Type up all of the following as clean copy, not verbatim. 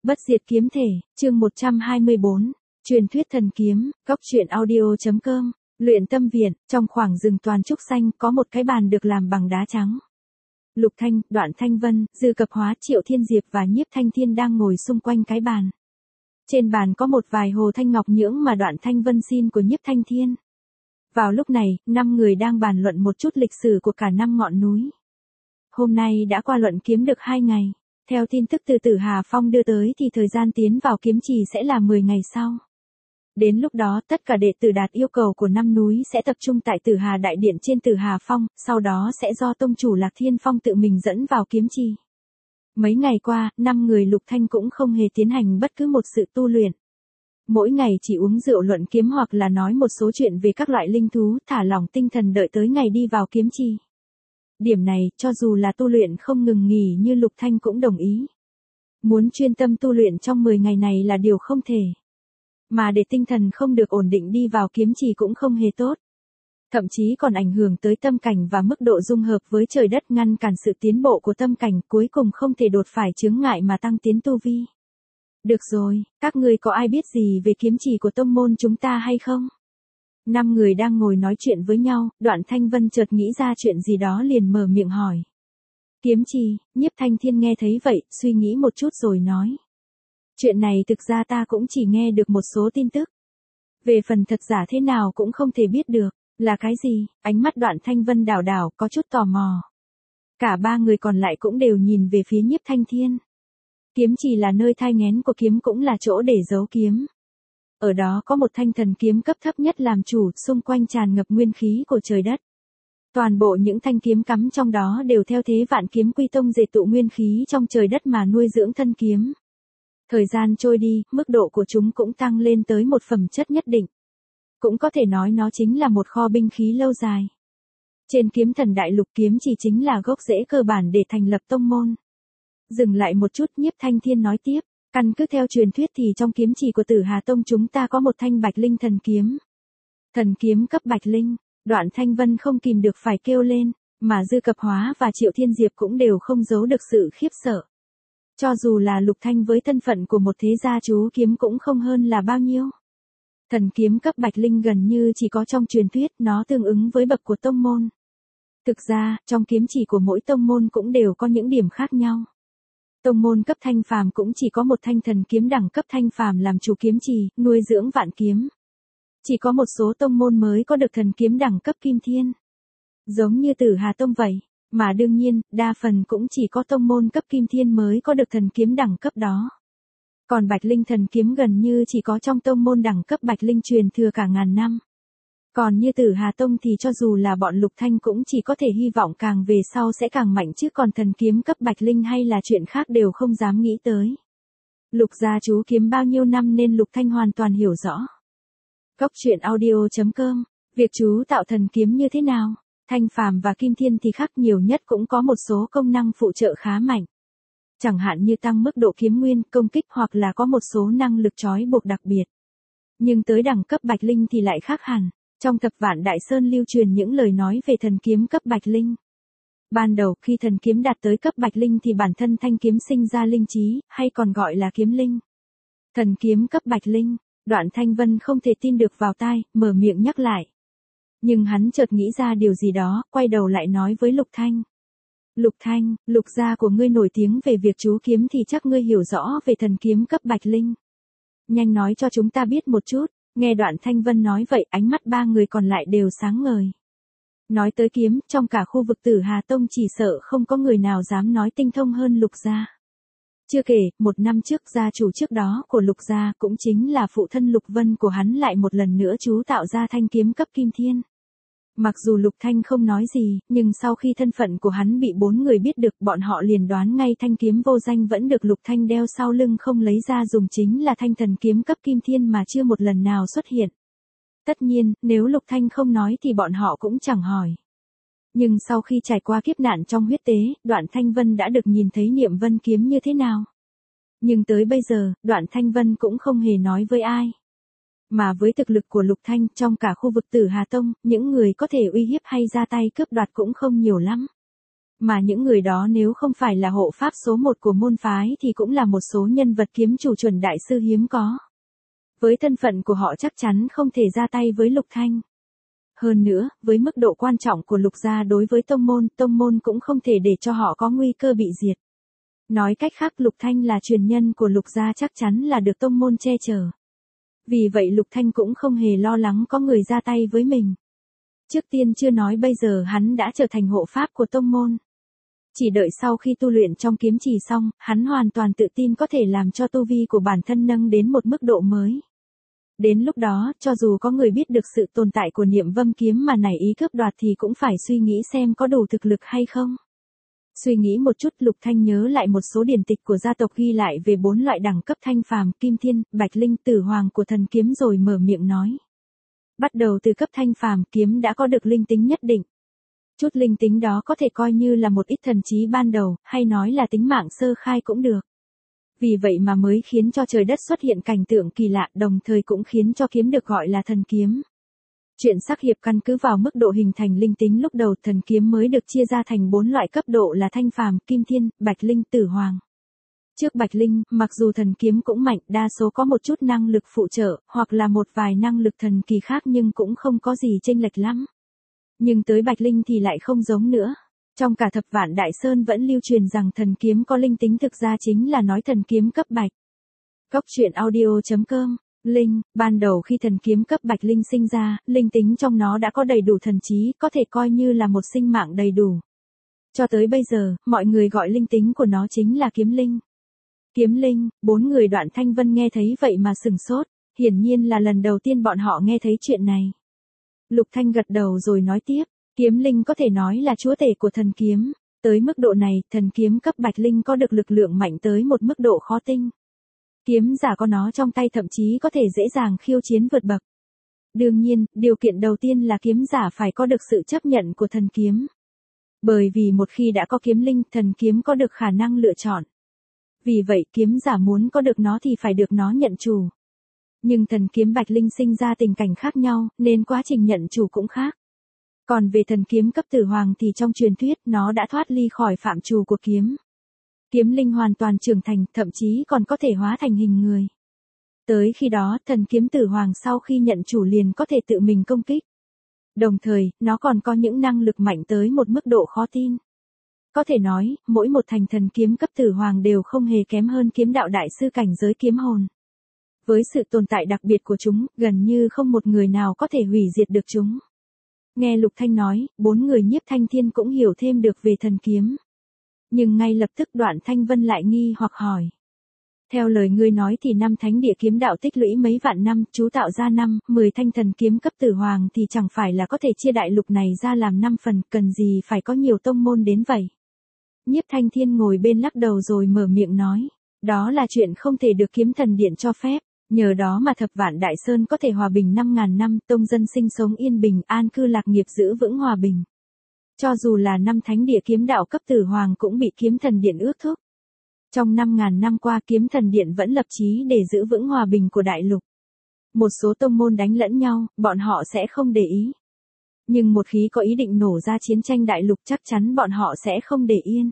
Bất diệt kiếm thể, chương 124, truyền thuyết thần kiếm, góc truyện audio.com, luyện tâm viện, trong khoảng rừng toàn trúc xanh có một cái bàn được làm bằng đá trắng. Lục Thanh, Đoạn Thanh Vân, Dư Cập Hóa, Triệu Thiên Diệp và Nhiếp Thanh Thiên đang ngồi xung quanh cái bàn. Trên bàn có một vài hồ thanh ngọc nhưỡng mà Đoạn Thanh Vân xin của Nhiếp Thanh Thiên. Vào lúc này, 5 người đang bàn luận một chút lịch sử của cả 5 ngọn núi. Hôm nay đã qua luận kiếm được 2 ngày. Theo tin tức từ Tử Hà Phong đưa tới thì thời gian tiến vào kiếm trì sẽ là 10 ngày sau. Đến lúc đó tất cả đệ tử đạt yêu cầu của 5 núi sẽ tập trung tại Tử Hà Đại Điện trên Tử Hà Phong, sau đó sẽ do tông chủ Lạc Thiên Phong tự mình dẫn vào kiếm trì. Mấy ngày qua, 5 người Lục Thanh cũng không hề tiến hành bất cứ một sự tu luyện. Mỗi ngày chỉ uống rượu luận kiếm hoặc là nói một số chuyện về các loại linh thú, thả lỏng tinh thần đợi tới ngày đi vào kiếm trì. Điểm này, cho dù là tu luyện không ngừng nghỉ như Lục Thanh cũng đồng ý. Muốn chuyên tâm tu luyện trong 10 ngày này là điều không thể. Mà để tinh thần không được ổn định đi vào kiếm trì cũng không hề tốt. Thậm chí còn ảnh hưởng tới tâm cảnh và mức độ dung hợp với trời đất, ngăn cản sự tiến bộ của tâm cảnh, cuối cùng không thể đột phải chướng ngại mà tăng tiến tu vi. Được rồi, các ngươi có ai biết gì về kiếm trì của tông môn chúng ta hay không? 5 người đang ngồi nói chuyện với nhau, Đoạn Thanh Vân chợt nghĩ ra chuyện gì đó liền mở miệng hỏi. Kiếm trì, Nhiếp Thanh Thiên nghe thấy vậy, suy nghĩ một chút rồi nói. Chuyện này thực ra ta cũng chỉ nghe được một số tin tức. Về phần thật giả thế nào cũng không thể biết được, là cái gì, ánh mắt Đoạn Thanh Vân đảo đảo, có chút tò mò. Cả 3 người còn lại cũng đều nhìn về phía Nhiếp Thanh Thiên. Kiếm trì là nơi thai nghén của kiếm, cũng là chỗ để giấu kiếm. Ở đó có một thanh thần kiếm cấp thấp nhất làm chủ, xung quanh tràn ngập nguyên khí của trời đất. Toàn bộ những thanh kiếm cắm trong đó đều theo thế Vạn Kiếm Quy Tông dệt tụ nguyên khí trong trời đất mà nuôi dưỡng thân kiếm. Thời gian trôi đi, mức độ của chúng cũng tăng lên tới một phẩm chất nhất định. Cũng có thể nói nó chính là một kho binh khí lâu dài. Trên kiếm thần đại lục, kiếm chỉ chính là gốc rễ cơ bản để thành lập tông môn. Dừng lại một chút, Nhiếp Thanh Thiên nói tiếp. Căn cứ theo truyền thuyết thì trong kiếm trì của Tử Hà Tông chúng ta có một thanh bạch linh thần kiếm. Thần kiếm cấp bạch linh, Đoạn Thanh Vân không kìm được phải kêu lên, mà Dư Cập Hóa và Triệu Thiên Diệp cũng đều không giấu được sự khiếp sợ. Cho dù là Lục Thanh với thân phận của một thế gia chú kiếm cũng không hơn là bao nhiêu. Thần kiếm cấp bạch linh gần như chỉ có trong truyền thuyết, nó tương ứng với bậc của tông môn. Thực ra, trong kiếm trì của mỗi tông môn cũng đều có những điểm khác nhau. Tông môn cấp thanh phàm cũng chỉ có một thanh thần kiếm đẳng cấp thanh phàm làm chủ kiếm trì, nuôi dưỡng vạn kiếm. Chỉ có một số tông môn mới có được thần kiếm đẳng cấp kim thiên. Giống như Tử Hà Tông vậy, mà đương nhiên, đa phần cũng chỉ có tông môn cấp kim thiên mới có được thần kiếm đẳng cấp đó. Còn bạch linh thần kiếm gần như chỉ có trong tông môn đẳng cấp bạch linh truyền thừa cả ngàn năm. Còn như Tử Hà Tông thì cho dù là bọn Lục Thanh cũng chỉ có thể hy vọng càng về sau sẽ càng mạnh, chứ còn thần kiếm cấp bạch linh hay là chuyện khác đều không dám nghĩ tới. Lục gia chú kiếm bao nhiêu năm nên Lục Thanh hoàn toàn hiểu rõ. Góc truyện audio.com, việc chú tạo thần kiếm như thế nào? Thanh phàm và kim thiên thì khác, nhiều nhất cũng có một số công năng phụ trợ khá mạnh. Chẳng hạn như tăng mức độ kiếm nguyên, công kích hoặc là có một số năng lực trói buộc đặc biệt. Nhưng tới đẳng cấp bạch linh thì lại khác hẳn. Trong Thập Vạn Đại Sơn lưu truyền những lời nói về thần kiếm cấp bạch linh. Ban đầu khi thần kiếm đạt tới cấp bạch linh thì bản thân thanh kiếm sinh ra linh trí, hay còn gọi là kiếm linh. Thần kiếm cấp bạch linh, Đoạn Thanh Vân không thể tin được vào tai, mở miệng nhắc lại. Nhưng hắn chợt nghĩ ra điều gì đó, quay đầu lại nói với Lục Thanh. Lục Thanh, Lục gia của ngươi nổi tiếng về việc chú kiếm thì chắc ngươi hiểu rõ về thần kiếm cấp bạch linh. Nhanh nói cho chúng ta biết một chút. Nghe Đoạn Thanh Vân nói vậy, ánh mắt 3 người còn lại đều sáng ngời. Nói tới kiếm, trong cả khu vực Tử Hà Tông chỉ sợ không có người nào dám nói tinh thông hơn Lục gia. Chưa kể, 1 năm trước gia chủ trước đó của Lục gia cũng chính là phụ thân Lục Vân của hắn lại một lần nữa chú tạo ra thanh kiếm cấp kim thiên. Mặc dù Lục Thanh không nói gì, nhưng sau khi thân phận của hắn bị 4 người biết được, bọn họ liền đoán ngay thanh kiếm vô danh vẫn được Lục Thanh đeo sau lưng không lấy ra dùng chính là thanh thần kiếm cấp kim thiên mà chưa một lần nào xuất hiện. Tất nhiên, nếu Lục Thanh không nói thì bọn họ cũng chẳng hỏi. Nhưng sau khi trải qua kiếp nạn trong huyết tế, Đoạn Thanh Vân đã được nhìn thấy Niệm Vân kiếm như thế nào. Nhưng tới bây giờ, Đoạn Thanh Vân cũng không hề nói với ai. Mà với thực lực của Lục Thanh trong cả khu vực Tử Hà Tông, những người có thể uy hiếp hay ra tay cướp đoạt cũng không nhiều lắm. Mà những người đó nếu không phải là hộ pháp số 1 của môn phái thì cũng là một số nhân vật kiếm chủ chuẩn đại sư hiếm có. Với thân phận của họ chắc chắn không thể ra tay với Lục Thanh. Hơn nữa, với mức độ quan trọng của Lục gia đối với tông môn cũng không thể để cho họ có nguy cơ bị diệt. Nói cách khác Lục Thanh là truyền nhân của Lục gia chắc chắn là được tông môn che chở. Vì vậy Lục Thanh cũng không hề lo lắng có người ra tay với mình. Trước tiên chưa nói bây giờ hắn đã trở thành hộ pháp của tông môn. Chỉ đợi sau khi tu luyện trong kiếm trì xong, hắn hoàn toàn tự tin có thể làm cho tu vi của bản thân nâng đến một mức độ mới. Đến lúc đó, cho dù có người biết được sự tồn tại của Niệm Vâm kiếm mà nảy ý cướp đoạt thì cũng phải suy nghĩ xem có đủ thực lực hay không. Suy nghĩ một chút Lục Thanh nhớ lại một số điển tịch của gia tộc ghi lại về 4 loại đẳng cấp thanh phàm, kim thiên, bạch linh, tử hoàng của thần kiếm rồi mở miệng nói. Bắt đầu từ cấp thanh phàm kiếm đã có được linh tính nhất định. Chút linh tính đó có thể coi như là một ít thần trí ban đầu, hay nói là tính mạng sơ khai cũng được. Vì vậy mà mới khiến cho trời đất xuất hiện cảnh tượng kỳ lạ, đồng thời cũng khiến cho kiếm được gọi là thần kiếm. Chuyện sắc hiệp căn cứ vào mức độ hình thành linh tính lúc đầu thần kiếm mới được chia ra thành 4 loại cấp độ là thanh phàm, kim thiên, bạch linh, tử hoàng. Trước bạch linh, mặc dù thần kiếm cũng mạnh, đa số có một chút năng lực phụ trợ, hoặc là một vài năng lực thần kỳ khác nhưng cũng không có gì chênh lệch lắm. Nhưng tới bạch linh thì lại không giống nữa. Trong cả thập vạn đại sơn vẫn lưu truyền rằng thần kiếm có linh tính thực ra chính là nói thần kiếm cấp bạch. Cốc truyện audio.com. Linh, ban đầu khi thần kiếm cấp bạch linh sinh ra, linh tính trong nó đã có đầy đủ thần trí, có thể coi như là một sinh mạng đầy đủ. Cho tới bây giờ, mọi người gọi linh tính của nó chính là kiếm linh. Kiếm linh, 4 người Đoạn Thanh Vân nghe thấy vậy mà sừng sốt, hiển nhiên là lần đầu tiên bọn họ nghe thấy chuyện này. Lục Thanh gật đầu rồi nói tiếp, kiếm linh có thể nói là chúa tể của thần kiếm, tới mức độ này, thần kiếm cấp bạch linh có được lực lượng mạnh tới một mức độ khó tinh. Kiếm giả có nó trong tay thậm chí có thể dễ dàng khiêu chiến vượt bậc. Đương nhiên, điều kiện đầu tiên là kiếm giả phải có được sự chấp nhận của thần kiếm. Bởi vì một khi đã có kiếm linh, thần kiếm có được khả năng lựa chọn. Vì vậy, kiếm giả muốn có được nó thì phải được nó nhận chủ. Nhưng thần kiếm bạch linh sinh ra tình cảnh khác nhau, nên quá trình nhận chủ cũng khác. Còn về thần kiếm cấp tử hoàng thì trong truyền thuyết nó đã thoát ly khỏi phạm trù của kiếm. Kiếm linh hoàn toàn trưởng thành, thậm chí còn có thể hóa thành hình người. Tới khi đó, thần kiếm tử hoàng sau khi nhận chủ liền có thể tự mình công kích. Đồng thời, nó còn có những năng lực mạnh tới một mức độ khó tin. Có thể nói, mỗi một thành thần kiếm cấp tử hoàng đều không hề kém hơn kiếm đạo đại sư cảnh giới kiếm hồn. Với sự tồn tại đặc biệt của chúng, gần như không một người nào có thể hủy diệt được chúng. Nghe Lục Thanh nói, 4 người Nhiếp Thanh Thiên cũng hiểu thêm được về thần kiếm. Nhưng ngay lập tức Đoạn Thanh Vân lại nghi hoặc hỏi. Theo lời ngươi nói thì năm thánh địa kiếm đạo tích lũy mấy vạn năm, chú tạo ra 10 thanh thần kiếm cấp tử hoàng thì chẳng phải là có thể chia đại lục này ra làm 5 phần, cần gì phải có nhiều tông môn đến vậy. Nhiếp Thanh Thiên ngồi bên lắc đầu rồi mở miệng nói. Đó là chuyện không thể được kiếm thần điện cho phép. Nhờ đó mà thập vạn đại sơn có thể hòa bình 5.000 năm, tông dân sinh sống yên bình, an cư lạc nghiệp giữ vững hòa bình. Cho dù là 5 thánh địa kiếm đạo cấp tử hoàng cũng bị kiếm thần điện ước thúc. Trong 5.000 năm qua kiếm thần điện vẫn lập chí để giữ vững hòa bình của đại lục. Một số tông môn đánh lẫn nhau, bọn họ sẽ không để ý. Nhưng một khi có ý định nổ ra chiến tranh đại lục chắc chắn bọn họ sẽ không để yên.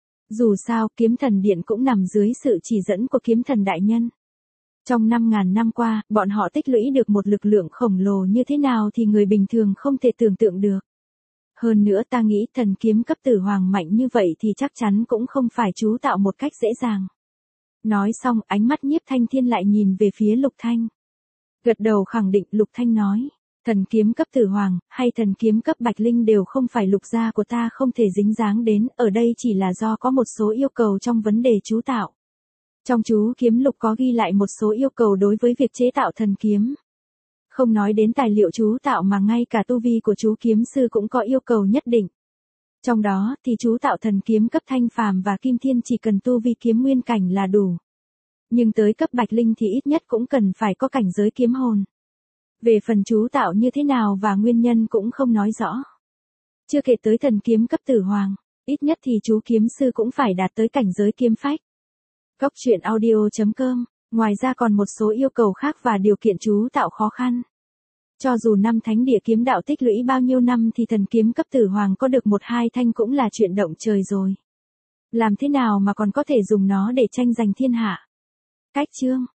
Dù sao, kiếm thần điện cũng nằm dưới sự chỉ dẫn của kiếm thần đại nhân. Trong 5.000 năm qua, bọn họ tích lũy được một lực lượng khổng lồ như thế nào thì người bình thường không thể tưởng tượng được. Hơn nữa ta nghĩ thần kiếm cấp tử hoàng mạnh như vậy thì chắc chắn cũng không phải chú tạo một cách dễ dàng. Nói xong, ánh mắt Nhiếp Thanh Thiên lại nhìn về phía Lục Thanh. Gật đầu khẳng định, Lục Thanh nói, thần kiếm cấp tử hoàng, hay thần kiếm cấp bạch linh đều không phải Lục gia của ta không thể dính dáng đến, ở đây chỉ là do có một số yêu cầu trong vấn đề chú tạo. Trong chú kiếm lục có ghi lại một số yêu cầu đối với việc chế tạo thần kiếm. Không nói đến tài liệu chú tạo mà ngay cả tu vi của chú kiếm sư cũng có yêu cầu nhất định. Trong đó thì chú tạo thần kiếm cấp thanh phàm và kim thiên chỉ cần tu vi kiếm nguyên cảnh là đủ. Nhưng tới cấp bạch linh thì ít nhất cũng cần phải có cảnh giới kiếm hồn. Về phần chú tạo như thế nào và nguyên nhân cũng không nói rõ. Chưa kể tới thần kiếm cấp tử hoàng, ít nhất thì chú kiếm sư cũng phải đạt tới cảnh giới kiếm phách. Cốc truyện audio.com, ngoài ra còn một số yêu cầu khác và điều kiện chú tạo khó khăn. Cho dù năm thánh địa kiếm đạo tích lũy bao nhiêu năm thì thần kiếm cấp tử hoàng có được 1-2 thanh cũng là chuyện động trời rồi. Làm thế nào mà còn có thể dùng nó để tranh giành thiên hạ? Cách chương